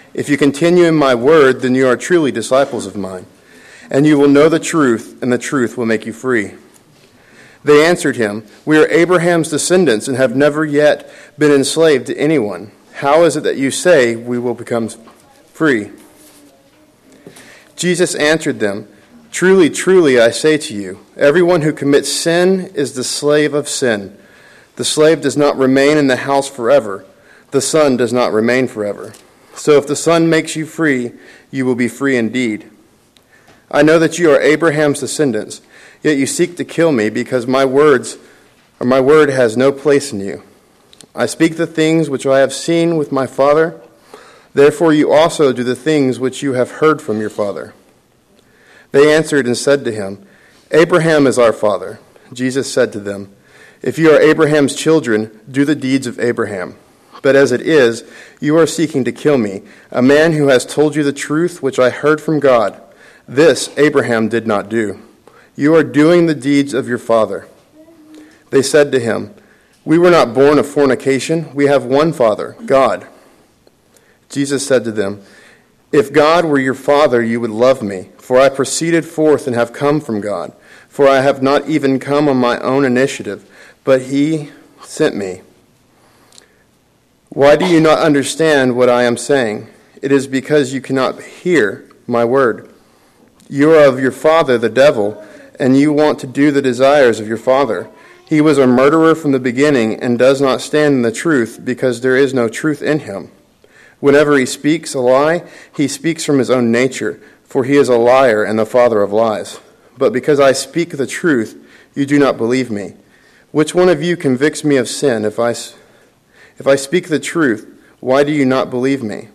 If you continue in my word, then you are truly disciples of mine, and you will know the truth, and the truth will make you free." They answered him, "We are Abraham's descendants and have never yet been enslaved to anyone. How is it that you say we will become free?" Jesus answered them, "Truly, truly, I say to you, everyone who commits sin is the slave of sin. The slave does not remain in the house forever. The son does not remain forever. So if the Son makes you free, you will be free indeed. I know that you are Abraham's descendants, yet you seek to kill me because my word has no place in you. I speak the things which I have seen with my Father. Therefore you also do the things which you have heard from your father." They answered and said to him, "Abraham is our father." Jesus said to them, "If you are Abraham's children, do the deeds of Abraham. But as it is, you are seeking to kill me, a man who has told you the truth which I heard from God. This Abraham did not do. You are doing the deeds of your father." They said to him, "We were not born of fornication. We have one Father, God." Jesus said to them, "If God were your Father, you would love me, for I proceeded forth and have come from God. For I have not even come on my own initiative, but he sent me. Why do you not understand what I am saying? It is because you cannot hear my word. You are of your father, the devil, and you want to do the desires of your father. He was a murderer from the beginning and does not stand in the truth, because there is no truth in him. Whenever he speaks a lie, he speaks from his own nature, for he is a liar and the father of lies. But because I speak the truth, you do not believe me. Which one of you convicts me of sin? If I speak the truth, why do you not believe me?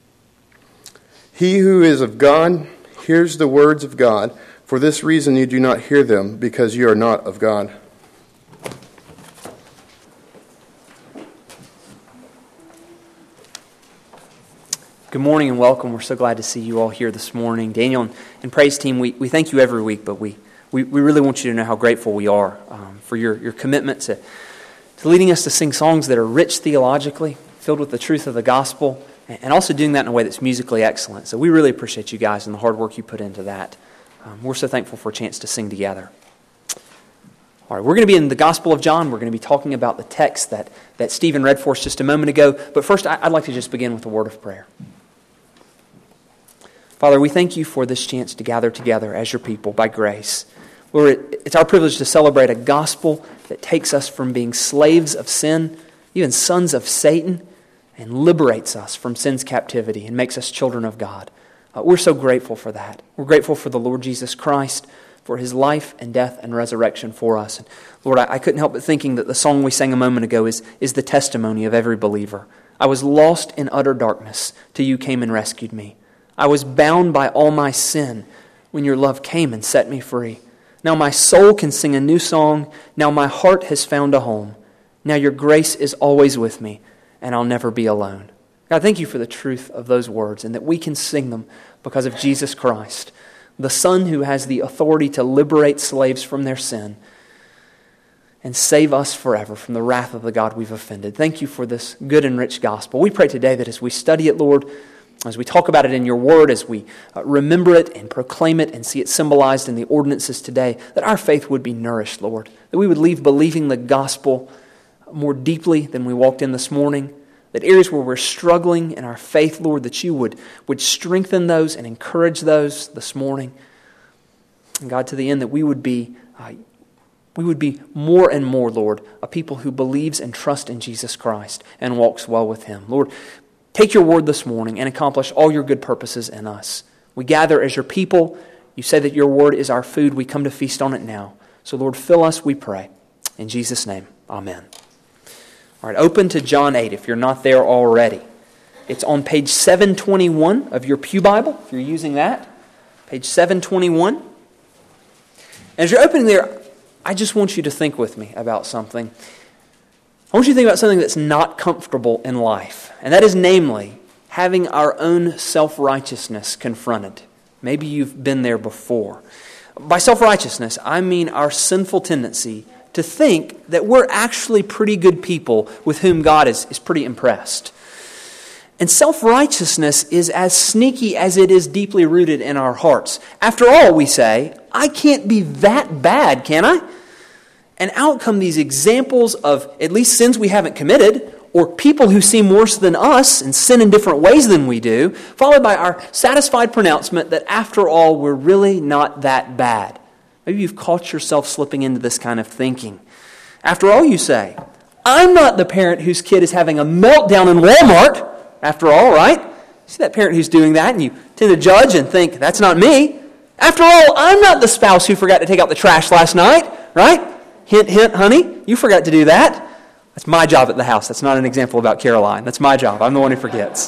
He who is of God hears the words of God. For this reason you do not hear them, because you are not of God." Good morning and welcome. We're so glad to see you all here this morning. Daniel and Praise Team, we thank you every week, but we really want you to know how grateful we are for your commitment to leading us to sing songs that are rich theologically, filled with the truth of the gospel, and also doing that in a way that's musically excellent. So we really appreciate you guys and the hard work you put into that. We're so thankful for a chance to sing together. All right, we're going to be in the Gospel of John. We're going to be talking about the text that Stephen read for us just a moment ago. But first, I'd like to just begin with a word of prayer. Father, we thank you for this chance to gather together as your people by grace. Lord, it's our privilege to celebrate a gospel that takes us from being slaves of sin, even sons of Satan, and liberates us from sin's captivity and makes us children of God. We're so grateful for that. We're grateful for the Lord Jesus Christ, for his life and death and resurrection for us. And Lord, I couldn't help but thinking that the song we sang a moment ago is the testimony of every believer. I was lost in utter darkness till you came and rescued me. I was bound by all my sin when your love came and set me free. Now my soul can sing a new song. Now my heart has found a home. Now your grace is always with me, and I'll never be alone. God, thank you for the truth of those words and that we can sing them because of Jesus Christ, the Son who has the authority to liberate slaves from their sin and save us forever from the wrath of the God we've offended. Thank you for this good and rich gospel. We pray today that as we study it, Lord, as we talk about it in your word, as we remember it and proclaim it and see it symbolized in the ordinances today, that our faith would be nourished, Lord. That we would leave believing the gospel more deeply than we walked in this morning. That areas where we're struggling in our faith, Lord, that you would strengthen those and encourage those this morning. And God, to the end that we would be more and more, Lord, a people who believes and trusts in Jesus Christ and walks well with him. Lord, take your word this morning and accomplish all your good purposes in us. We gather as your people. You say that your word is our food. We come to feast on it now. So Lord, fill us, we pray. In Jesus' name, amen. All right, open to John 8 if you're not there already. It's on page 721 of your Pew Bible, if you're using that. Page 721. As you're opening there, I just want you to think with me about something. I want you to think about something that's not comfortable in life, and that is namely having our own self-righteousness confronted. Maybe you've been there before. By self-righteousness, I mean our sinful tendency to think that we're actually pretty good people with whom God is pretty impressed. And self-righteousness is as sneaky as it is deeply rooted in our hearts. After all, we say, I can't be that bad, can I? And out come these examples of at least sins we haven't committed, or people who seem worse than us and sin in different ways than we do, followed by our satisfied pronouncement that after all, we're really not that bad. Maybe you've caught yourself slipping into this kind of thinking. After all, you say, I'm not the parent whose kid is having a meltdown in Walmart, after all, right? You see that parent who's doing that and you tend to judge and think, that's not me. After all, I'm not the spouse who forgot to take out the trash last night, right? Hint, hint, honey, you forgot to do that. That's my job at the house. That's not an example about Caroline. That's my job. I'm the one who forgets.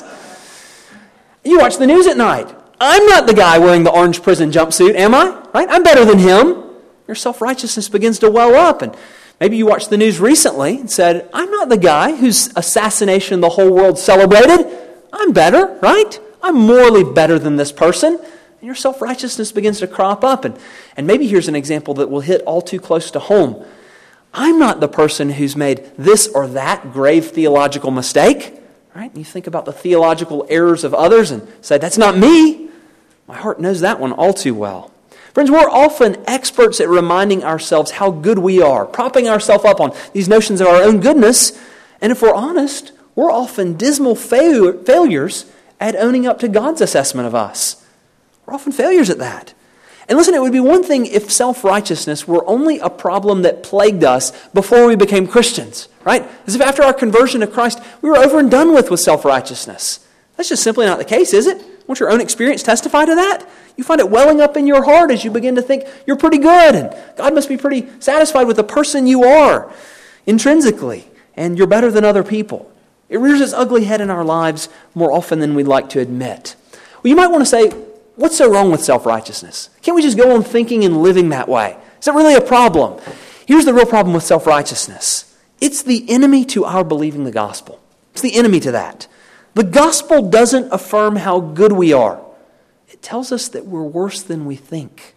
You watch the news at night. I'm not the guy wearing the orange prison jumpsuit, am I? Right? I'm better than him. Your self-righteousness begins to well up. And maybe you watched the news recently and said, I'm not the guy whose assassination the whole world celebrated. I'm better, right? I'm morally better than this person. And your self-righteousness begins to crop up. And maybe here's an example that will hit all too close to home. I'm not the person who's made this or that grave theological mistake. Right? And you think about the theological errors of others and say, that's not me. My heart knows that one all too well. Friends, we're often experts at reminding ourselves how good we are, propping ourselves up on these notions of our own goodness. And if we're honest, we're often dismal failures at owning up to God's assessment of us. We're often failures at that. And listen, it would be one thing if self-righteousness were only a problem that plagued us before we became Christians, right? As if after our conversion to Christ, we were over and done with self-righteousness. That's just simply not the case, is it? Won't your own experience testify to that? You find it welling up in your heart as you begin to think you're pretty good and God must be pretty satisfied with the person you are intrinsically and you're better than other people. It rears its ugly head in our lives more often than we'd like to admit. Well, you might want to say, what's so wrong with self-righteousness? Can't we just go on thinking and living that way? Is it really a problem? Here's the real problem with self-righteousness. It's the enemy to our believing the gospel. It's the enemy to that. The gospel doesn't affirm how good we are. It tells us that we're worse than we think.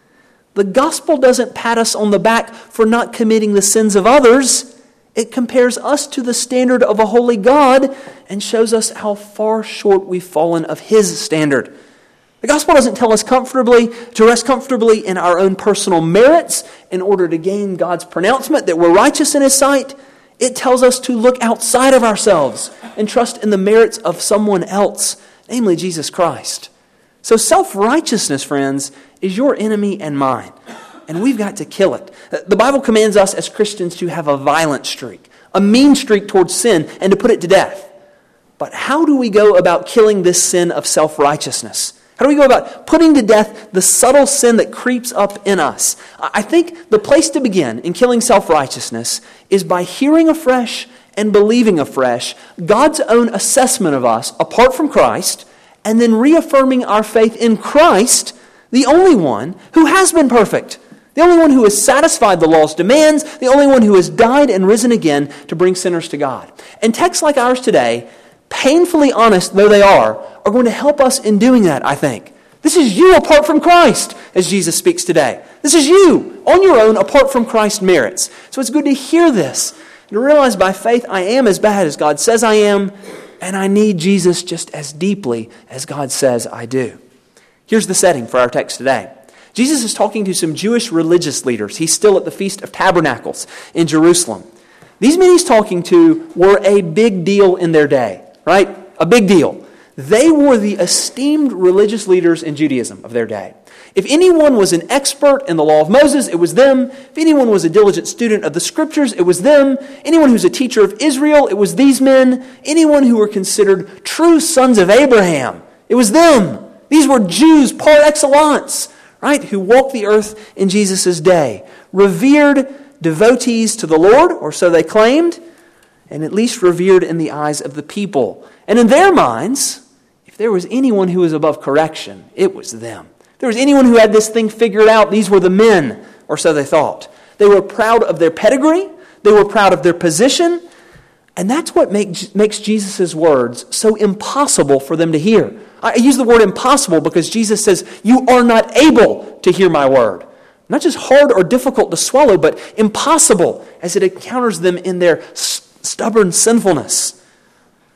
The gospel doesn't pat us on the back for not committing the sins of others. It compares us to the standard of a holy God and shows us how far short we've fallen of His standard. The gospel doesn't tell us to rest comfortably in our own personal merits in order to gain God's pronouncement that we're righteous in His sight. It tells us to look outside of ourselves and trust in the merits of someone else, namely Jesus Christ. So self-righteousness, friends, is your enemy and mine, and we've got to kill it. The Bible commands us as Christians to have a violent streak, a mean streak towards sin, and to put it to death. But how do we go about killing this sin of self-righteousness? How do we go about putting to death the subtle sin that creeps up in us? I think the place to begin in killing self-righteousness is by hearing afresh and believing afresh God's own assessment of us apart from Christ, and then reaffirming our faith in Christ, the only one who has been perfect, the only one who has satisfied the law's demands, the only one who has died and risen again to bring sinners to God. And texts like ours today, painfully honest though they are going to help us in doing that, I think. This is you apart from Christ, as Jesus speaks today. This is you on your own apart from Christ's merits. So it's good to hear this and to realize by faith I am as bad as God says I am, and I need Jesus just as deeply as God says I do. Here's the setting for our text today. Jesus is talking to some Jewish religious leaders. He's still at the Feast of Tabernacles in Jerusalem. These men he's talking to were a big deal in their day, right? A big deal. They were the esteemed religious leaders in Judaism of their day. If anyone was an expert in the law of Moses, it was them. If anyone was a diligent student of the Scriptures, it was them. Anyone who's a teacher of Israel, it was these men. Anyone who were considered true sons of Abraham, it was them. These were Jews par excellence, right, who walked the earth in Jesus' day. Revered devotees to the Lord, or so they claimed, and at least revered in the eyes of the people. And in their minds, if there was anyone who was above correction, it was them. If there was anyone who had this thing figured out, these were the men, or so they thought. They were proud of their pedigree. They were proud of their position. And that's what makes Jesus' words so impossible for them to hear. I use the word impossible because Jesus says, you are not able to hear my word. Not just hard or difficult to swallow, but impossible as it encounters them in their stubborn sinfulness.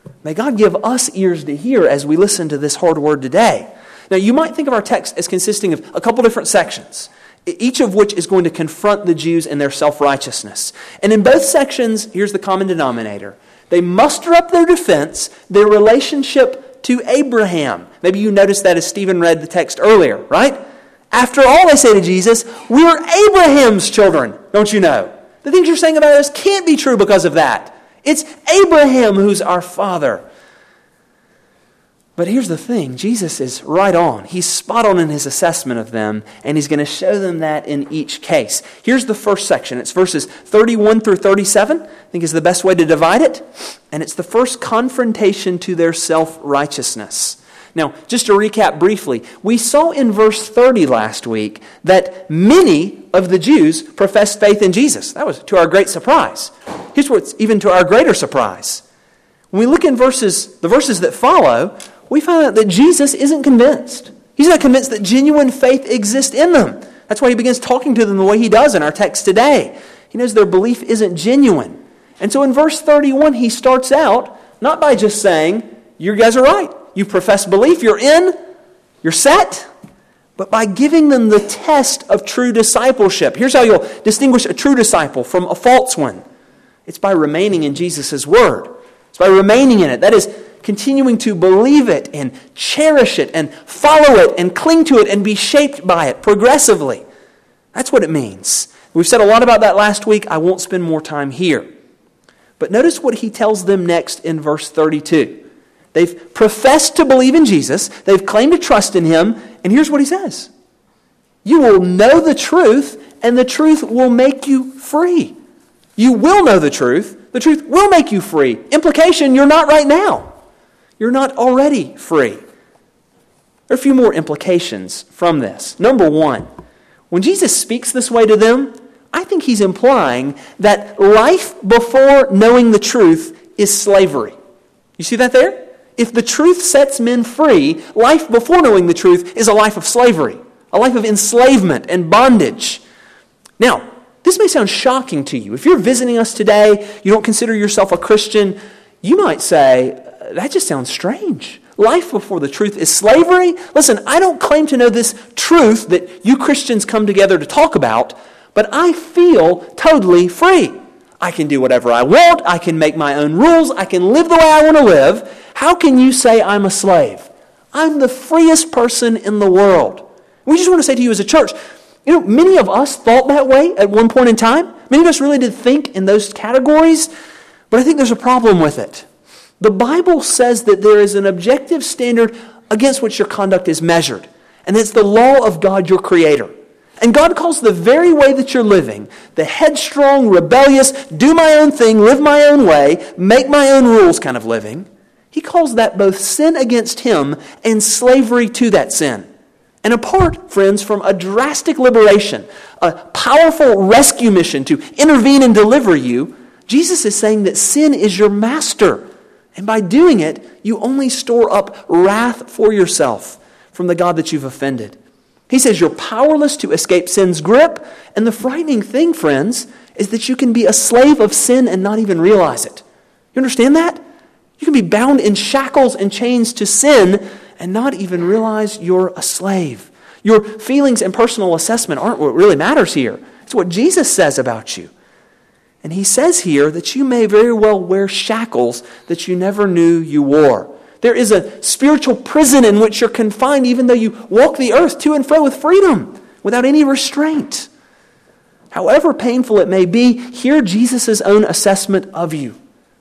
May God give us ears to hear as we listen to this hard word today. Now, you might think of our text as consisting of a couple different sections, each of which is going to confront the Jews in their self-righteousness. And in both sections, here's the common denominator. They muster up their defense, their relationship to Abraham. Maybe you noticed that as Stephen read the text earlier, right? After all, they say to Jesus, we're Abraham's children, don't you know? The things you're saying about us can't be true because of that. It's Abraham who's our father. But here's the thing. Jesus is right on. He's spot on in his assessment of them, and he's going to show them that in each case. Here's the first section. It's verses 31 through 37, I think is the best way to divide it. And it's the first confrontation to their self-righteousness. Now, just to recap briefly, we saw in verse 30 last week that many of the Jews professed faith in Jesus. That was to our great surprise. Here's what's even to our greater surprise. When we look in the verses that follow, we find out that Jesus isn't convinced. He's not convinced that genuine faith exists in them. That's why he begins talking to them the way he does in our text today. He knows their belief isn't genuine. And so in verse 31, he starts out not by just saying, you guys are right. You profess belief, you're in, you're set, but by giving them the test of true discipleship. Here's how you'll distinguish a true disciple from a false one. It's by remaining in Jesus' word. It's by remaining in it. That is, continuing to believe it and cherish it and follow it and cling to it and be shaped by it progressively. That's what it means. We've said a lot about that last week. I won't spend more time here. But notice what he tells them next in verse 32. They've professed to believe in Jesus. They've claimed to trust in him. And here's what he says. You will know the truth, and the truth will make you free. You will know the truth. The truth will make you free. Implication, you're not right now. You're not already free. There are a few more implications from this. Number one, when Jesus speaks this way to them, I think he's implying that life before knowing the truth is slavery. You see that there? If the truth sets men free, life before knowing the truth is a life of slavery, a life of enslavement and bondage. Now, this may sound shocking to you. If you're visiting us today, you don't consider yourself a Christian, you might say, that just sounds strange. Life before the truth is slavery? Listen, I don't claim to know this truth that you Christians come together to talk about, but I feel totally free. I can do whatever I want. I can make my own rules. I can live the way I want to live. How can you say I'm a slave? I'm the freest person in the world. We just want to say to you as a church, many of us thought that way at one point in time. Many of us really did think in those categories, but I think there's a problem with it. The Bible says that there is an objective standard against which your conduct is measured, and it's the law of God, your Creator. And God calls the very way that you're living, the headstrong, rebellious, do my own thing, live my own way, make my own rules kind of living, he calls that both sin against him and slavery to that sin. And apart, friends, from a drastic liberation, a powerful rescue mission to intervene and deliver you, Jesus is saying that sin is your master. And by doing it, you only store up wrath for yourself from the God that you've offended. He says you're powerless to escape sin's grip. And the frightening thing, friends, is that you can be a slave of sin and not even realize it. You understand that? You can be bound in shackles and chains to sin and not even realize you're a slave. Your feelings and personal assessment aren't what really matters here. It's what Jesus says about you. And he says here that you may very well wear shackles that you never knew you wore. There is a spiritual prison in which you're confined even though you walk the earth to and fro with freedom, without any restraint. However painful it may be, hear Jesus' own assessment of you.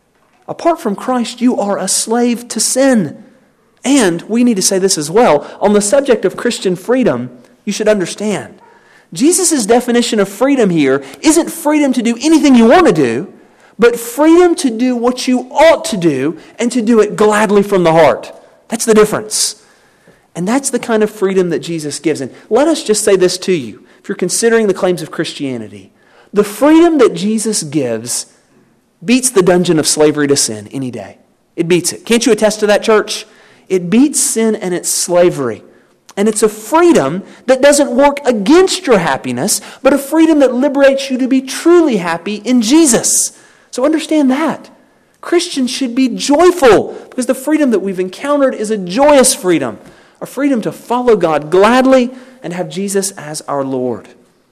Apart from Christ, you are a slave to sin. And we need to say this as well. On the subject of Christian freedom, you should understand. Jesus' definition of freedom here isn't freedom to do anything you want to do, but freedom to do what you ought to do and to do it gladly from the heart. That's the difference. And that's the kind of freedom that Jesus gives. And let us just say this to you, if you're considering the claims of Christianity. The freedom that Jesus gives beats the dungeon of slavery to sin any day. It beats it. Can't you attest to that, church? It beats sin and its slavery. And it's a freedom that doesn't work against your happiness, but a freedom that liberates you to be truly happy in Jesus. So understand that. Christians should be joyful because the freedom that we've encountered is a joyous freedom, a freedom to follow God gladly and have Jesus as our Lord.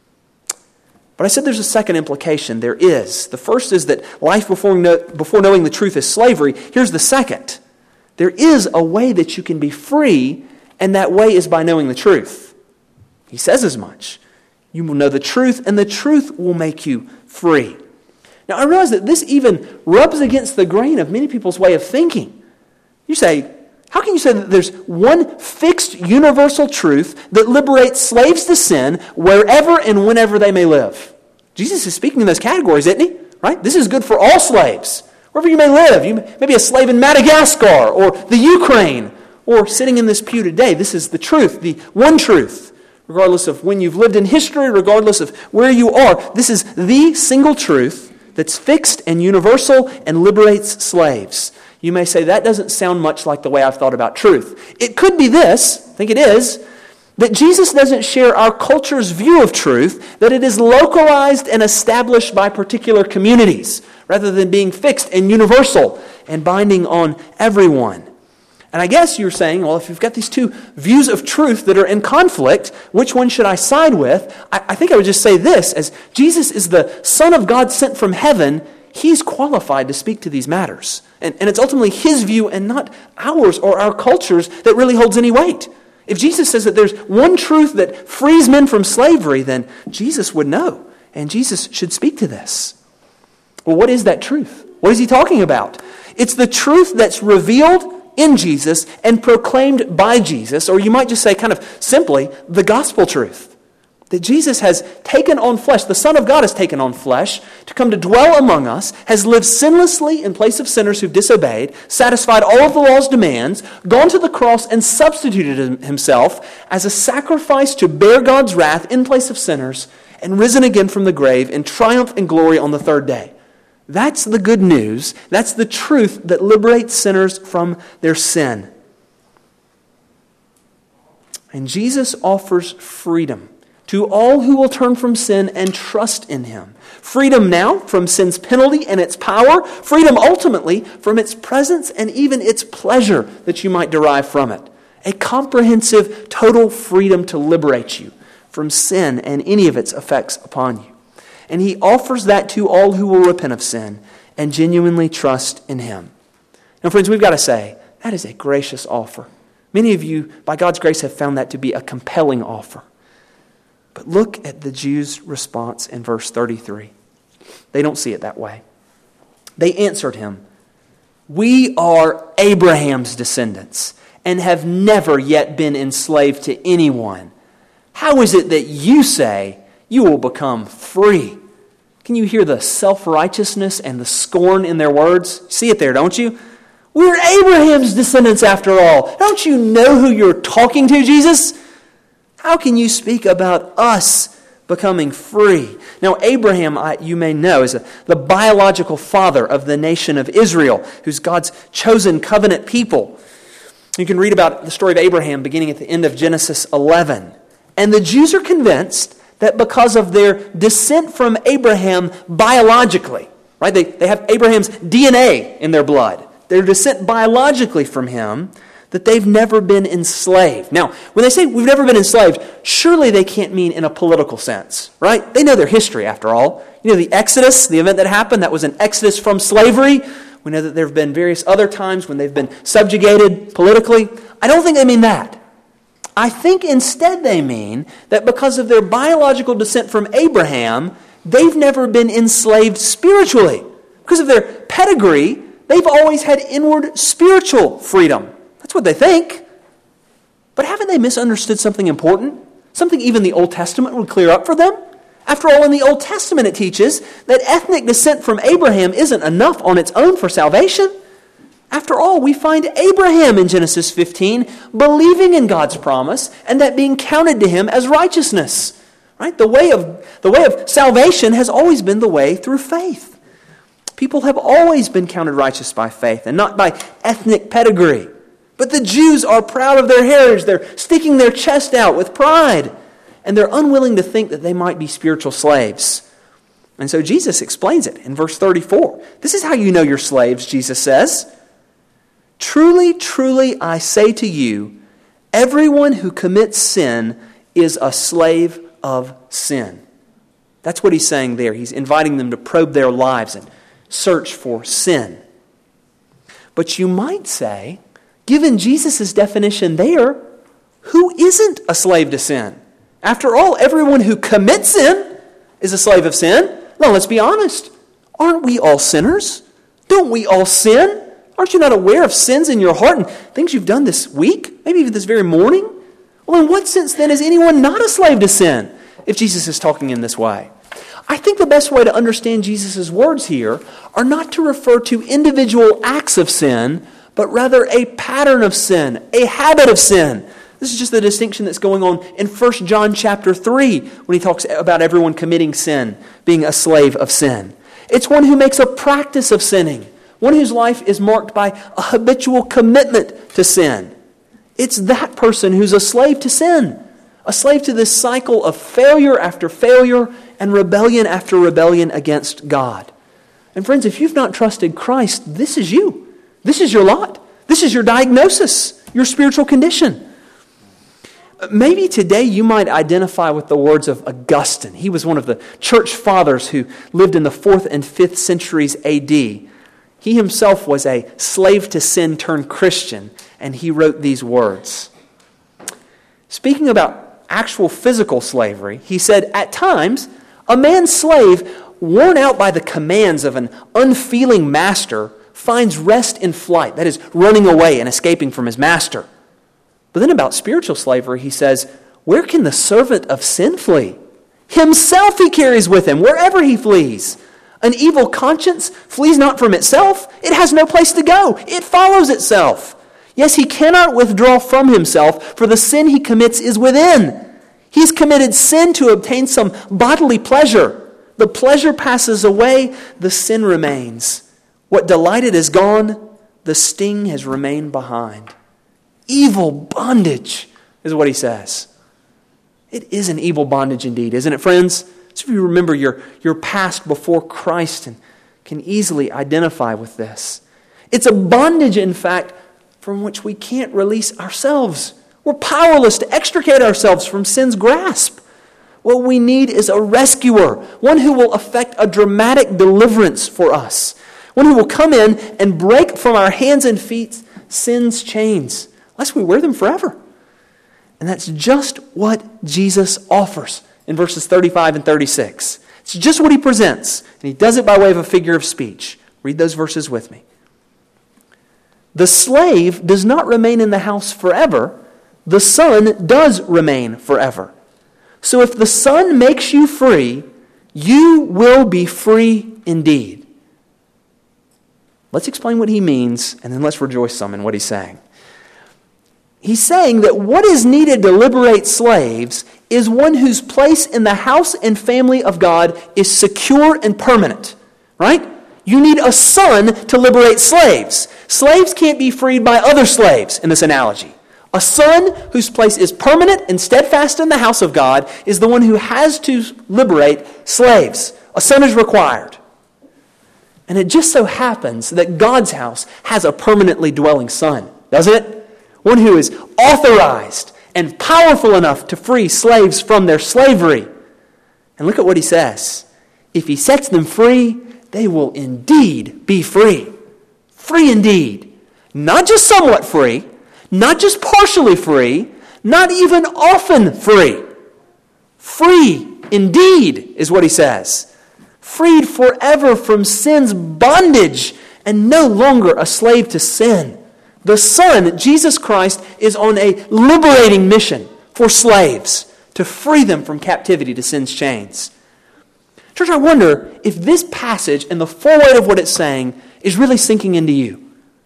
But I said there's a second implication. There is. The first is that life before knowing the truth is slavery. Here's the second. There is a way that you can be free, and that way is by knowing the truth. He says as much. You will know the truth, and the truth will make you free. Now, I realize that this even rubs against the grain of many people's way of thinking. You say, how can you say that there's one fixed universal truth that liberates slaves to sin wherever and whenever they may live? Jesus is speaking in those categories, isn't he? Right? This is good for all slaves. Wherever you may live. You may be a slave in Madagascar or the Ukraine or sitting in this pew today. This is the truth, the one truth. Regardless of when you've lived in history, regardless of where you are, this is the single truth that's fixed and universal and liberates slaves. You may say, that doesn't sound much like the way I've thought about truth. It could be this, I think it is, that Jesus doesn't share our culture's view of truth, that it is localized and established by particular communities, rather than being fixed and universal and binding on everyone. And I guess you're saying, well, if you've got these two views of truth that are in conflict, which one should I side with? I think I would just say this, as Jesus is the Son of God sent from heaven, He's qualified to speak to these matters. And it's ultimately His view and not ours or our culture's that really holds any weight. If Jesus says that there's one truth that frees men from slavery, then Jesus would know. And Jesus should speak to this. Well, what is that truth? What is He talking about? It's the truth that's revealed in Jesus and proclaimed by Jesus, or you might just say kind of simply, the gospel truth. That Jesus has taken on flesh, the Son of God has taken on flesh to come to dwell among us, has lived sinlessly in place of sinners who've disobeyed, satisfied all of the law's demands, gone to the cross and substituted Himself as a sacrifice to bear God's wrath in place of sinners, and risen again from the grave in triumph and glory on the third day. That's the good news. That's the truth that liberates sinners from their sin. And Jesus offers freedom to all who will turn from sin and trust in Him. Freedom now from sin's penalty and its power. Freedom ultimately from its presence and even its pleasure that you might derive from it. A comprehensive, total freedom to liberate you from sin and any of its effects upon you. And He offers that to all who will repent of sin and genuinely trust in Him. Now, friends, we've got to say, that is a gracious offer. Many of you, by God's grace, have found that to be a compelling offer. But look at the Jews' response in verse 33. They don't see it that way. They answered Him, "We are Abraham's descendants and have never yet been enslaved to anyone. How is it that you say you will become free?" Can you hear the self-righteousness and the scorn in their words? See it there, don't you? We're Abraham's descendants after all. Don't you know who you're talking to, Jesus? How can you speak about us becoming free? Now, Abraham, you may know, is the biological father of the nation of Israel, who's God's chosen covenant people. You can read about the story of Abraham beginning at the end of Genesis 11. And the Jews are convinced that because of their descent from Abraham biologically, right? They have Abraham's DNA in their blood. Their descent biologically from him, that they've never been enslaved. Now, when they say we've never been enslaved, surely they can't mean in a political sense, right? They know their history after all. You know, the Exodus, the event that happened, that was an exodus from slavery. We know that there have been various other times when they've been subjugated politically. I don't think they mean that. I think instead they mean that because of their biological descent from Abraham, they've never been enslaved spiritually. Because of their pedigree, they've always had inward spiritual freedom. That's what they think. But haven't they misunderstood something important? Something even the Old Testament would clear up for them? After all, in the Old Testament it teaches that ethnic descent from Abraham isn't enough on its own for salvation. After all, we find Abraham in Genesis 15 believing in God's promise and that being counted to him as righteousness. Right? The way of salvation has always been the way through faith. People have always been counted righteous by faith and not by ethnic pedigree. But the Jews are proud of their heritage. They're sticking their chest out with pride. And they're unwilling to think that they might be spiritual slaves. And so Jesus explains it in verse 34. This is how you know you're slaves, Jesus says. Truly, truly, I say to you, everyone who commits sin is a slave of sin. That's what he's saying there. He's inviting them to probe their lives and search for sin. But you might say, given Jesus' definition there, who isn't a slave to sin? After all, everyone who commits sin is a slave of sin. Now, let's be honest. Aren't we all sinners? Don't we all sin? Aren't you not aware of sins in your heart and things you've done this week, maybe even this very morning? Well, in what sense then is anyone not a slave to sin if Jesus is talking in this way? I think the best way to understand Jesus' words here are not to refer to individual acts of sin, but rather a pattern of sin, a habit of sin. This is just the distinction that's going on in 1 John chapter 3 when he talks about everyone committing sin, being a slave of sin. It's one who makes a practice of sinning, one whose life is marked by a habitual commitment to sin. It's that person who's a slave to sin, a slave to this cycle of failure after failure and rebellion after rebellion against God. And friends, if you've not trusted Christ, this is you. This is your lot. This is your diagnosis, your spiritual condition. Maybe today you might identify with the words of Augustine. He was one of the church fathers who lived in the 4th and 5th centuries AD. He himself was a slave to sin turned Christian, and he wrote these words. Speaking about actual physical slavery, he said, "At times, a man's slave, worn out by the commands of an unfeeling master, finds rest in flight," that is, running away and escaping from his master. But then about spiritual slavery, he says, "Where can the servant of sin flee? Himself he carries with him wherever he flees. An evil conscience flees not from itself. It has no place to go. It follows itself. Yes, he cannot withdraw from himself, for the sin he commits is within. He's committed sin to obtain some bodily pleasure. The pleasure passes away, the sin remains. What delighted is gone, the sting has remained behind." Evil bondage is what he says. It is an evil bondage indeed, isn't it, friends? So if you remember your past before Christ and can easily identify with this. It's a bondage, in fact, from which we can't release ourselves. We're powerless to extricate ourselves from sin's grasp. What we need is a rescuer, one who will effect a dramatic deliverance for us, one who will come in and break from our hands and feet sin's chains, lest we wear them forever. And that's just what Jesus offers in verses 35 and 36. It's just what he presents, and he does it by way of a figure of speech. Read those verses with me. The slave does not remain in the house forever. The son does remain forever. So if the Son makes you free, you will be free indeed. Let's explain what he means, and then let's rejoice some in what he's saying. He's saying that what is needed to liberate slaves is one whose place in the house and family of God is secure and permanent, right? You need a son to liberate slaves. Slaves can't be freed by other slaves in this analogy. A son whose place is permanent and steadfast in the house of God is the one who has to liberate slaves. A son is required. And it just so happens that God's house has a permanently dwelling son, doesn't it? One who is authorized and powerful enough to free slaves from their slavery. And look at what he says. If he sets them free, they will indeed be free. Free indeed. Not just somewhat free, not just partially free, not even often free. Free indeed is what he says. Freed forever from sin's bondage and no longer a slave to sin. The Son, Jesus Christ, is on a liberating mission for slaves to free them from captivity to sin's chains. Church, I wonder if this passage and the full weight of what it's saying is really sinking into you.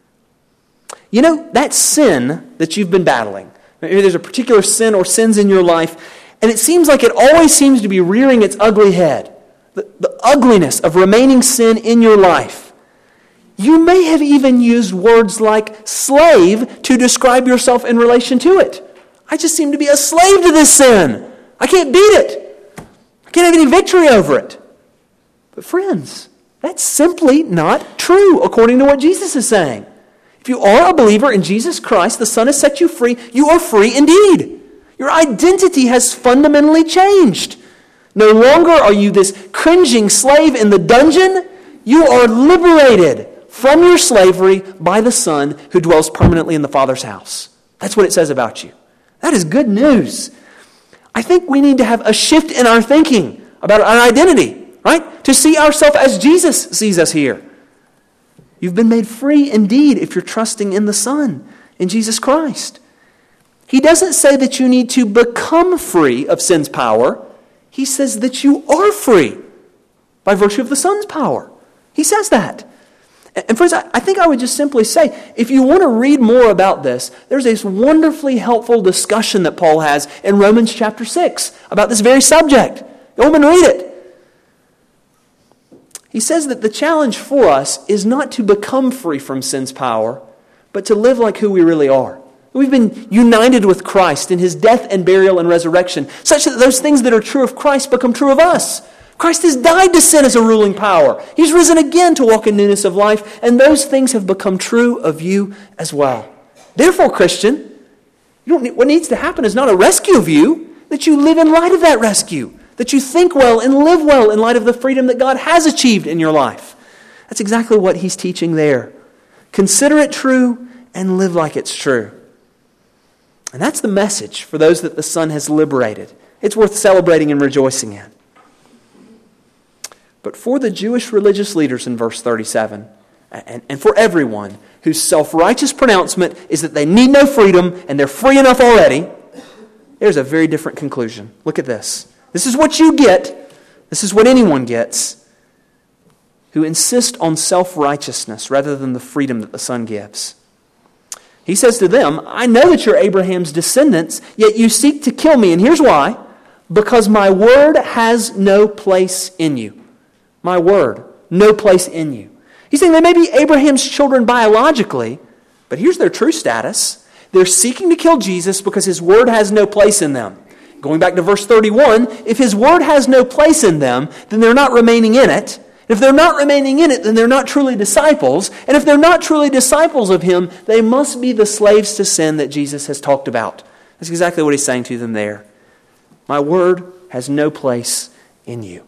You know, that sin that you've been battling, maybe there's a particular sin or sins in your life, and it seems like it always seems to be rearing its ugly head. The ugliness of remaining sin in your life. You may have even used words like slave to describe yourself in relation to it. I just seem to be a slave to this sin. I can't beat it. I can't have any victory over it. But friends, that's simply not true according to what Jesus is saying. If you are a believer in Jesus Christ, the Son has set you free. You are free indeed. Your identity has fundamentally changed. No longer are you this cringing slave in the dungeon. You are liberated from your slavery by the Son who dwells permanently in the Father's house. That's what it says about you. That is good news. I think we need to have a shift in our thinking about our identity, right? To see ourselves as Jesus sees us here. You've been made free indeed if you're trusting in the Son, in Jesus Christ. He doesn't say that you need to become free of sin's power. He says that you are free by virtue of the Son's power. He says that. And friends, I think I would just simply say, if you want to read more about this, there's this wonderfully helpful discussion that Paul has in Romans chapter 6 about this very subject. Go home and read it. He says that the challenge for us is not to become free from sin's power, but to live like who we really are. We've been united with Christ in His death and burial and resurrection, such that those things that are true of Christ become true of us. Christ has died to sin as a ruling power. He's risen again to walk in newness of life, and those things have become true of you as well. Therefore, Christian, what needs to happen is not a rescue of you, that you live in light of that rescue, that you think well and live well in light of the freedom that God has achieved in your life. That's exactly what he's teaching there. Consider it true and live like it's true. And that's the message for those that the Son has liberated. It's worth celebrating and rejoicing in. But for the Jewish religious leaders in verse 37, and for everyone whose self-righteous pronouncement is that they need no freedom and they're free enough already, there's a very different conclusion. Look at this. This is what you get. This is what anyone gets who insist on self-righteousness rather than the freedom that the Son gives. He says to them, I know that you're Abraham's descendants, yet you seek to kill me. And here's why. Because my word has no place in you. My word, no place in you. He's saying they may be Abraham's children biologically, but here's their true status. They're seeking to kill Jesus because his word has no place in them. Going back to verse 31, if his word has no place in them, then they're not remaining in it. If they're not remaining in it, then they're not truly disciples. And if they're not truly disciples of him, they must be the slaves to sin that Jesus has talked about. That's exactly what he's saying to them there. My word has no place in you.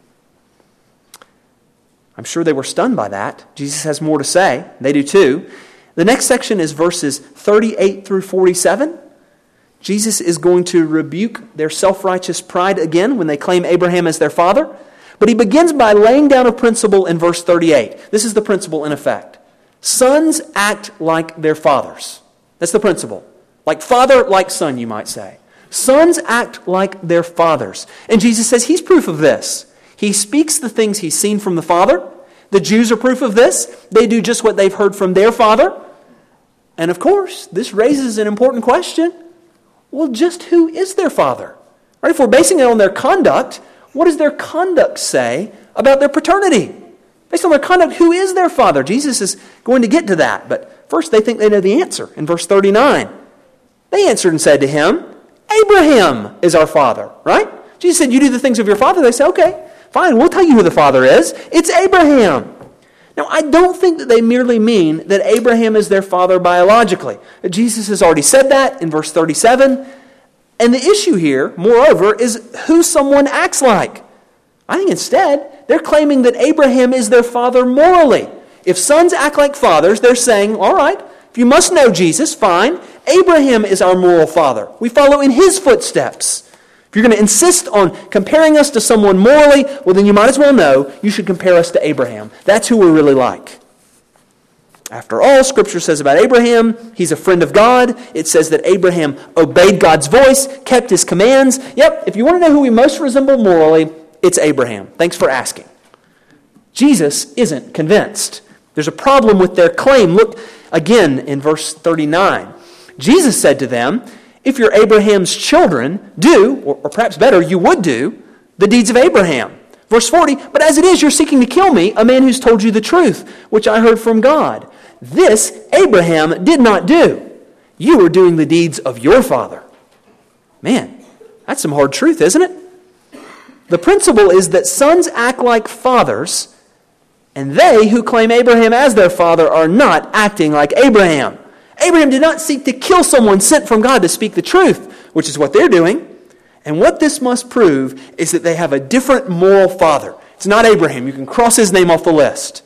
I'm sure they were stunned by that. Jesus has more to say. They do too. The next section is verses 38 through 47. Jesus is going to rebuke their self-righteous pride again when they claim Abraham as their father. But he begins by laying down a principle in verse 38. This is the principle in effect. Sons act like their fathers. That's the principle. Like father, like son, you might say. Sons act like their fathers. And Jesus says he's proof of this. He speaks the things he's seen from the Father. The Jews are proof of this. They do just what they've heard from their father. And of course, this raises an important question. Well, just who is their father? Right? If we're basing it on their conduct, what does their conduct say about their paternity? Based on their conduct, who is their father? Jesus is going to get to that. But first, they think they know the answer. In verse 39, they answered and said to him, Abraham is our father. Right? Jesus said, you do the things of your father. They say, okay, fine, we'll tell you who the father is. It's Abraham. Now, I don't think that they merely mean that Abraham is their father biologically. Jesus has already said that in verse 37. And the issue here, moreover, is who someone acts like. I think instead, they're claiming that Abraham is their father morally. If sons act like fathers, they're saying, all right, if you must know Jesus, fine. Abraham is our moral father. We follow in his footsteps. If you're going to insist on comparing us to someone morally, well, then you might as well know you should compare us to Abraham. That's who we're really like. After all, Scripture says about Abraham, he's a friend of God. It says that Abraham obeyed God's voice, kept his commands. Yep, if you want to know who we most resemble morally, it's Abraham. Thanks for asking. Jesus isn't convinced. There's a problem with their claim. Look again in verse 39. Jesus said to them, if you're Abraham's children, do, or perhaps better, you would do, the deeds of Abraham. Verse 40, but as it is, you're seeking to kill me, a man who's told you the truth, which I heard from God. This Abraham did not do. You are doing the deeds of your father. Man, that's some hard truth, isn't it? The principle is that sons act like fathers And they who claim Abraham as their father are not acting like Abraham. Abraham did not seek to kill someone sent from God to speak the truth, which is what they're doing. And what this must prove is that they have a different moral father. It's not Abraham. You can cross his name off the list.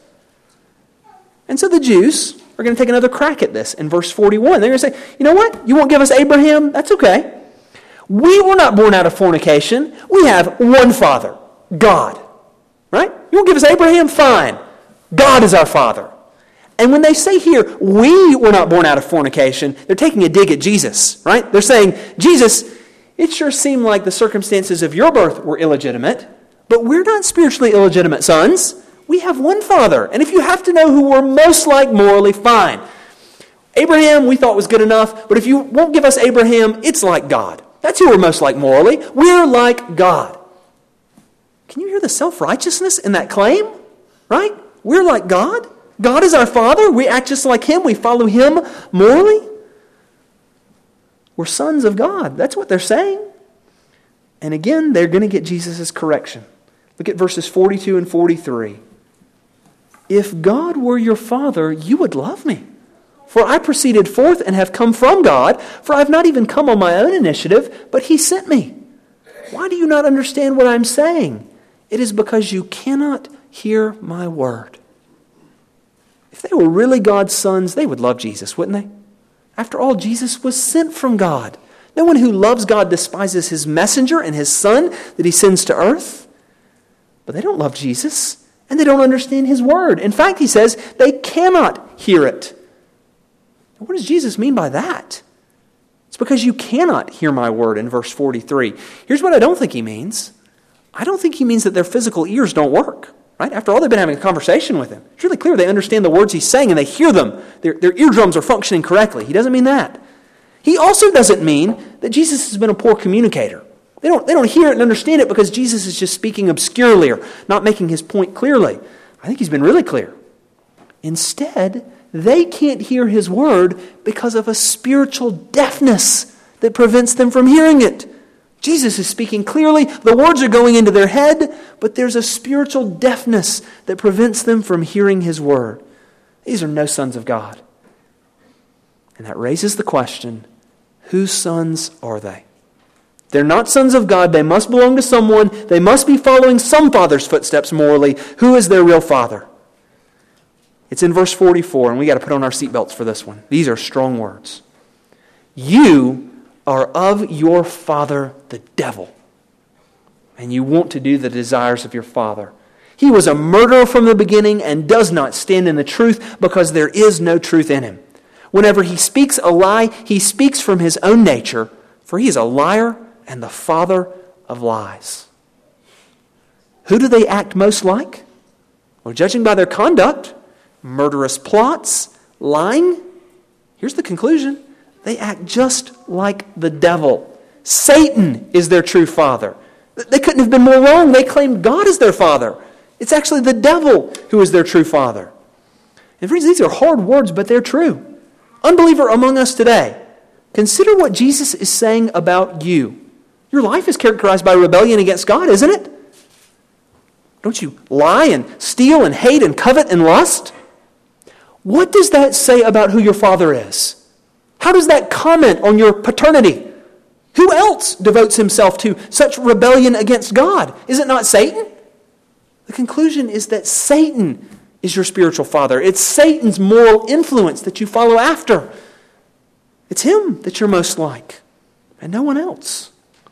And so the Jews are going to take another crack at this in verse 41. They're going to say, you know what? You won't give us Abraham? That's okay. We were not born out of fornication. We have one father, God. Right? You won't give us Abraham? Fine. God is our father. And when they say here, we were not born out of fornication, they're taking a dig at Jesus, right? They're saying, Jesus, it sure seemed like the circumstances of your birth were illegitimate, but we're not spiritually illegitimate sons. We have one father. And if you have to know who we're most like morally, fine. Abraham we thought was good enough, but if you won't give us Abraham, it's like God. That's who we're most like morally. We're like God. Can you hear the self-righteousness in that claim? Right? We're like God. God is our Father. We act just like Him. We follow Him morally. We're sons of God. That's what they're saying. And again, they're going to get Jesus' correction. Look at verses 42 and 43. If God were your Father, you would love me. For I proceeded forth and have come from God, for I have not even come on my own initiative, but He sent me. Why do you not understand what I'm saying? It is because you cannot hear my word. If they were really God's sons, they would love Jesus, wouldn't they? After all, Jesus was sent from God. No one who loves God despises His messenger and His Son that He sends to earth. But they don't love Jesus, and they don't understand His word. In fact, He says they cannot hear it. What does Jesus mean by that? It's because you cannot hear my word in verse 43. Here's what I don't think He means. I don't think He means that their physical ears don't work. Right? After all, they've been having a conversation with Him. It's really clear they understand the words He's saying and they hear them. Their eardrums are functioning correctly. He doesn't mean that. He also doesn't mean that Jesus has been a poor communicator. They don't hear it and understand it because Jesus is just speaking obscurely or not making His point clearly. I think He's been really clear. Instead, they can't hear His word because of a spiritual deafness that prevents them from hearing it. Jesus is speaking clearly. The words are going into their head, but there's a spiritual deafness that prevents them from hearing His word. These are no sons of God. And that raises the question, whose sons are they? They're not sons of God. They must belong to someone. They must be following some father's footsteps morally. Who is their real father? It's in verse 44, and we got to put on our seatbelts for this one. These are strong words. You are of your father, the devil, and you want to do the desires of your father. He was a murderer from the beginning and does not stand in the truth because there is no truth in him. Whenever he speaks a lie, he speaks from his own nature, for he is a liar and the father of lies. Who do they act most like? Well, judging by their conduct, murderous plots, lying, here's the conclusion. They act just like the devil. Satan is their true father. They couldn't have been more wrong. They claimed God is their father. It's actually the devil who is their true father. And friends, these are hard words, but they're true. Unbeliever among us today, consider what Jesus is saying about you. Your life is characterized by rebellion against God, isn't it? Don't you lie and steal and hate and covet and lust? What does that say about who your father is? How does that comment on your paternity? Who else devotes himself to such rebellion against God? Is it not Satan? The conclusion is that Satan is your spiritual father. It's Satan's moral influence that you follow after. It's him that you're most like, and no one else.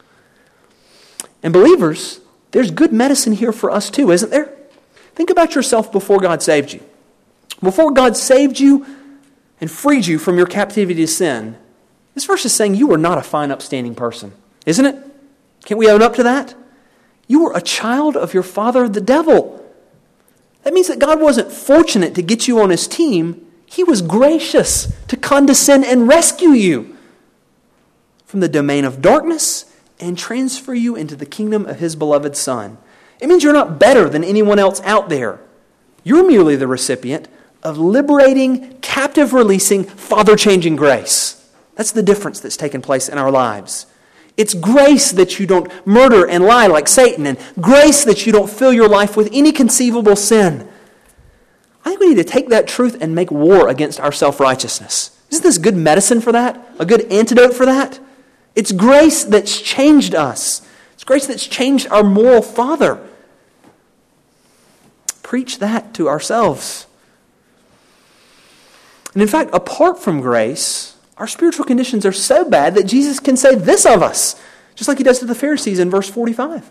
And believers, there's good medicine here for us too, isn't there? Think about yourself before God saved you. Before God saved you and freed you from your captivity to sin, this verse is saying you were not a fine, upstanding person, isn't it? Can't we own up to that? You were a child of your father, the devil. That means that God wasn't fortunate to get you on His team. He was gracious to condescend and rescue you from the domain of darkness and transfer you into the kingdom of His beloved Son. It means you're not better than anyone else out there. You're merely the recipient of liberating, captive-releasing, father-changing grace. That's the difference that's taken place in our lives. It's grace that you don't murder and lie like Satan, and grace that you don't fill your life with any conceivable sin. I think we need to take that truth and make war against our self-righteousness. Isn't this good medicine for that? A good antidote for that? It's grace that's changed us. It's grace that's changed our moral father. Preach that to ourselves. And in fact, apart from grace, our spiritual conditions are so bad that Jesus can say this of us, just like he does to the Pharisees in verse 45.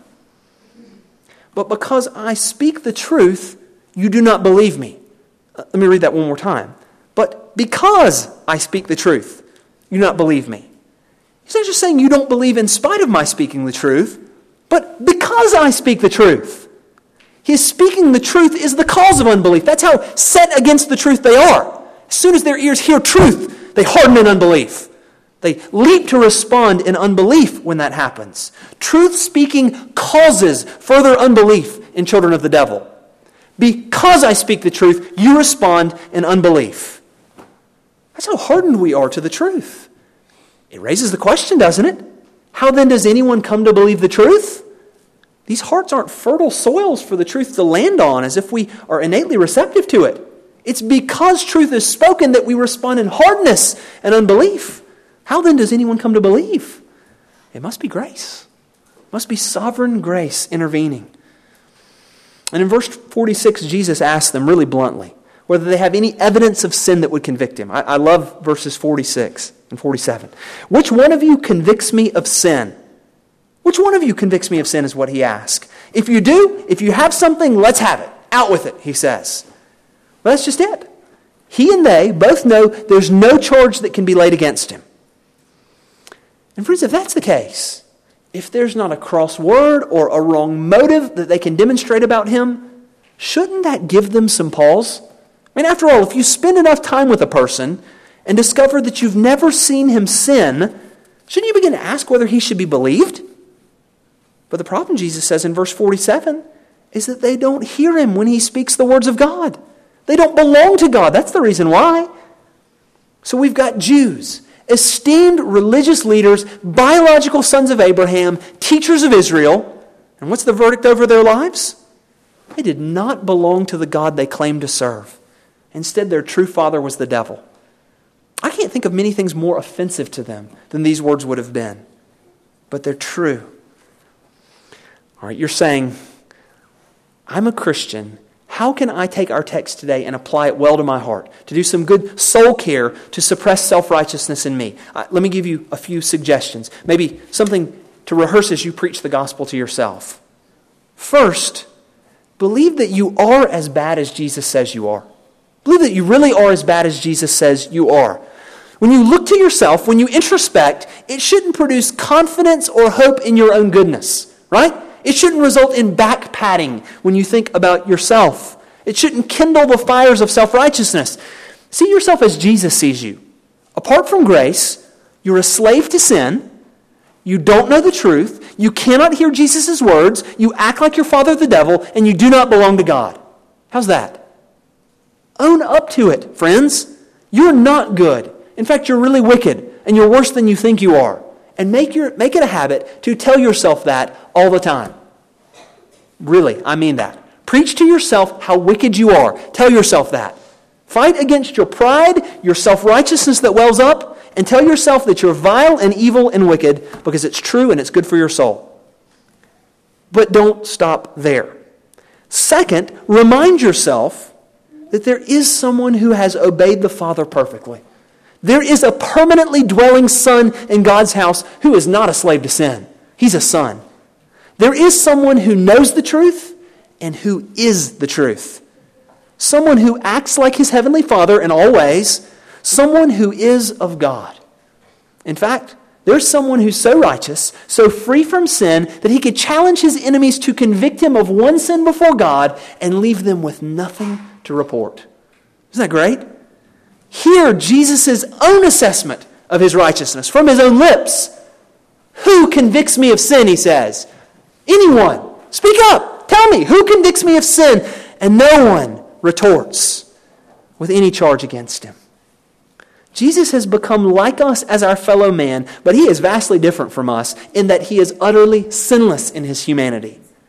But because I speak the truth, you do not believe me. Let me read that one more time. But because I speak the truth, you do not believe me. He's not just saying you don't believe in spite of my speaking the truth, but because I speak the truth. His speaking the truth is the cause of unbelief. That's how set against the truth they are. As soon as their ears hear truth, they harden in unbelief. They leap to respond in unbelief when that happens. Truth speaking causes further unbelief in children of the devil. Because I speak the truth, you respond in unbelief. That's how hardened we are to the truth. It raises the question, doesn't it? How then does anyone come to believe the truth? These hearts aren't fertile soils for the truth to land on as if we are innately receptive to it. It's because truth is spoken that we respond in hardness and unbelief. How then does anyone come to believe? It must be grace. It must be sovereign grace intervening. And in verse 46, Jesus asks them really bluntly whether they have any evidence of sin that would convict him. I love verses 46 and 47. Which one of you convicts me of sin? Which one of you convicts me of sin is what he asks. If you do, if you have something, let's have it. Out with it, he says. Well, that's just it. He and they both know there's no charge that can be laid against him. And friends, if that's the case, if there's not a cross word or a wrong motive that they can demonstrate about him, shouldn't that give them some pause? I mean, after all, if you spend enough time with a person and discover that you've never seen him sin, shouldn't you begin to ask whether he should be believed? But the problem, Jesus says in verse 47, is that they don't hear him when he speaks the words of God. They don't belong to God. That's the reason why. So we've got Jews, esteemed religious leaders, biological sons of Abraham, teachers of Israel. And what's the verdict over their lives? They did not belong to the God they claimed to serve. Instead, their true father was the devil. I can't think of many things more offensive to them than these words would have been. But they're true. All right, you're saying, I'm a Christian. How can I take our text today and apply it well to my heart? To do some good soul care to suppress self-righteousness in me? Let me give you a few suggestions. Maybe something to rehearse as you preach the gospel to yourself. First, believe that you are as bad as Jesus says you are. Believe that you really are as bad as Jesus says you are. When you look to yourself, when you introspect, it shouldn't produce confidence or hope in your own goodness, right? It shouldn't result in back-patting when you think about yourself. It shouldn't kindle the fires of self-righteousness. See yourself as Jesus sees you. Apart from grace, you're a slave to sin. You don't know the truth. You cannot hear Jesus' words. You act like your father the devil, and you do not belong to God. How's that? Own up to it, friends. You're not good. In fact, you're really wicked, and you're worse than you think you are. And make it a habit to tell yourself that all the time. Really, I mean that. Preach to yourself how wicked you are. Tell yourself that. Fight against your pride, your self-righteousness that wells up, and tell yourself that you're vile and evil and wicked because it's true and it's good for your soul. But don't stop there. Second, remind yourself that there is someone who has obeyed the Father perfectly. There is a permanently dwelling Son in God's house who is not a slave to sin. He's a son. There is someone who knows the truth and who is the truth. Someone who acts like his heavenly Father in all ways. Someone who is of God. In fact, there's someone who's so righteous, so free from sin, that he could challenge his enemies to convict him of one sin before God and leave them with nothing to report. Isn't that great? Hear Jesus' own assessment of his righteousness from his own lips. Who convicts me of sin, he says. Anyone. Speak up. Tell me, who convicts me of sin? And no one retorts with any charge against him. Jesus has become like us as our fellow man, but he is vastly different from us in that he is utterly sinless in his humanity.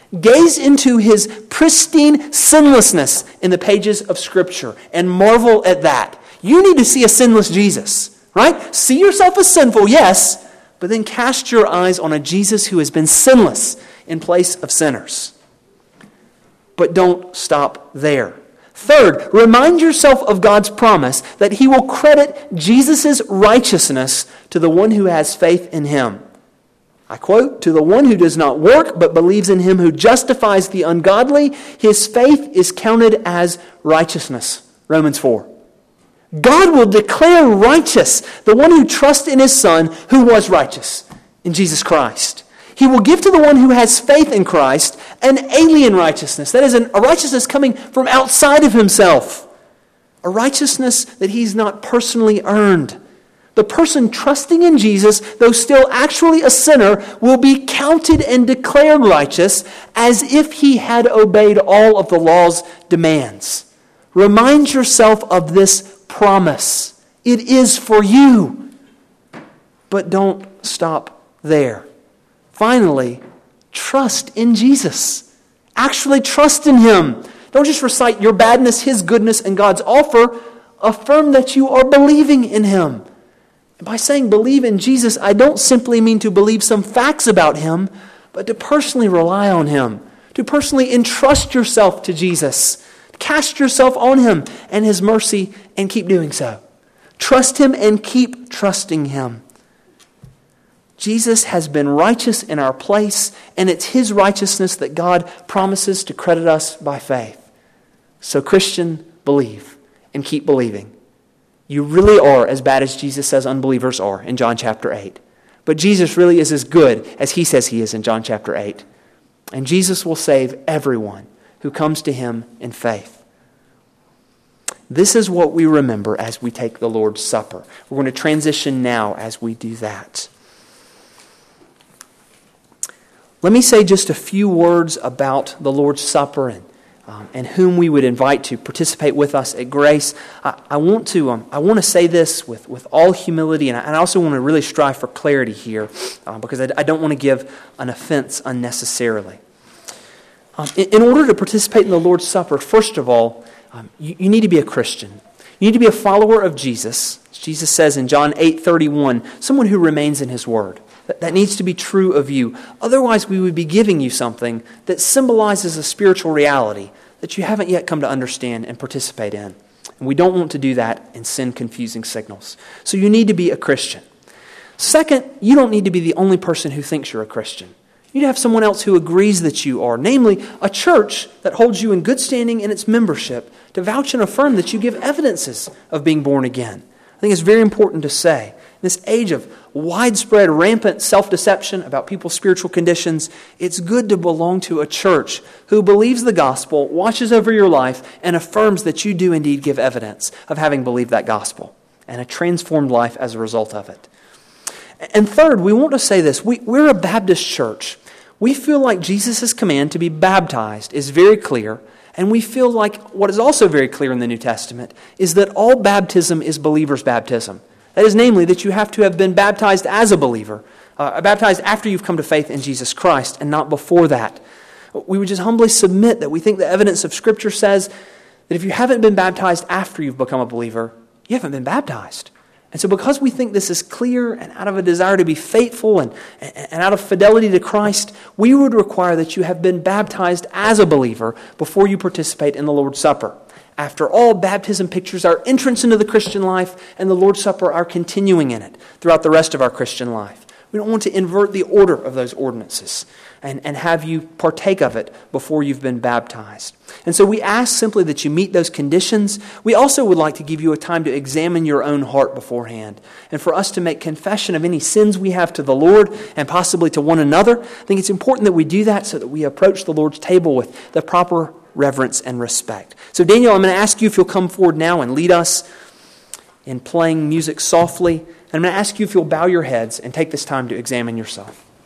Gaze into his pristine sinlessness in the pages of Scripture and marvel at that. You need to see a sinless Jesus, right? See yourself as sinful, yes, but then cast your eyes on a Jesus who has been sinless in place of sinners. But don't stop there. Third, remind yourself of God's promise that he will credit Jesus' righteousness to the one who has faith in him. I quote, "To the one who does not work but believes in him who justifies the ungodly, his faith is counted as righteousness." Romans 4. God will declare righteous the one who trusts in his Son who was righteous in Jesus Christ. He will give to the one who has faith in Christ an alien righteousness. That is, a righteousness coming from outside of himself. A righteousness that he's not personally earned. The person trusting in Jesus, though still actually a sinner, will be counted and declared righteous as if he had obeyed all of the law's demands. Remind yourself of this promise. It is for you. But don't stop there. Finally, trust in Jesus. Actually trust in him. Don't just recite your badness, his goodness, and God's offer. Affirm that you are believing in him. And by saying believe in Jesus, I don't simply mean to believe some facts about him, but to personally rely on him, to personally entrust yourself to Jesus. Cast yourself on him and his mercy and keep doing so. Trust him and keep trusting him. Jesus has been righteous in our place, and it's his righteousness that God promises to credit us by faith. So Christian, believe and keep believing. You really are as bad as Jesus says unbelievers are in John chapter 8. But Jesus really is as good as he says he is in John chapter 8. And Jesus will save everyone who comes to him in faith. This is what we remember as we take the Lord's Supper. We're going to transition now as we do that. Let me say just a few words about the Lord's Supper and whom we would invite to participate with us at Grace. I want to say this with all humility, and I also want to really strive for clarity here because I don't want to give an offense unnecessarily. In order to participate in the Lord's Supper, first of all, you need to be a Christian. You need to be a follower of Jesus. As Jesus says in John 8:31, someone who remains in his word. That needs to be true of you. Otherwise, we would be giving you something that symbolizes a spiritual reality that you haven't yet come to understand and participate in. And we don't want to do that and send confusing signals. So you need to be a Christian. Second, you don't need to be the only person who thinks you're a Christian. You need to have someone else who agrees that you are, namely a church that holds you in good standing in its membership to vouch and affirm that you give evidences of being born again. I think it's very important to say. In this age of widespread, rampant self-deception about people's spiritual conditions, it's good to belong to a church who believes the gospel, watches over your life, and affirms that you do indeed give evidence of having believed that gospel and a transformed life as a result of it. And third, we want to say this. We're a Baptist church. We feel like Jesus' command to be baptized is very clear, and we feel like what is also very clear in the New Testament is that all baptism is believer's baptism. That is, namely, that you have to have been baptized as a believer, baptized after you've come to faith in Jesus Christ and not before that. We would just humbly submit that we think the evidence of Scripture says that if you haven't been baptized after you've become a believer, you haven't been baptized. And so because we think this is clear and out of a desire to be faithful and out of fidelity to Christ, we would require that you have been baptized as a believer before you participate in the Lord's Supper. After all, baptism pictures our entrance into the Christian life, and the Lord's Supper our continuing in it throughout the rest of our Christian life. We don't want to invert the order of those ordinances and have you partake of it before you've been baptized. And so we ask simply that you meet those conditions. We also would like to give you a time to examine your own heart beforehand and for us to make confession of any sins we have to the Lord and possibly to one another. I think it's important that we do that so that we approach the Lord's table with the proper reverence and respect. So Daniel, I'm going to ask you if you'll come forward now and lead us in playing music softly. And I'm going to ask you if you'll bow your heads and take this time to examine yourself.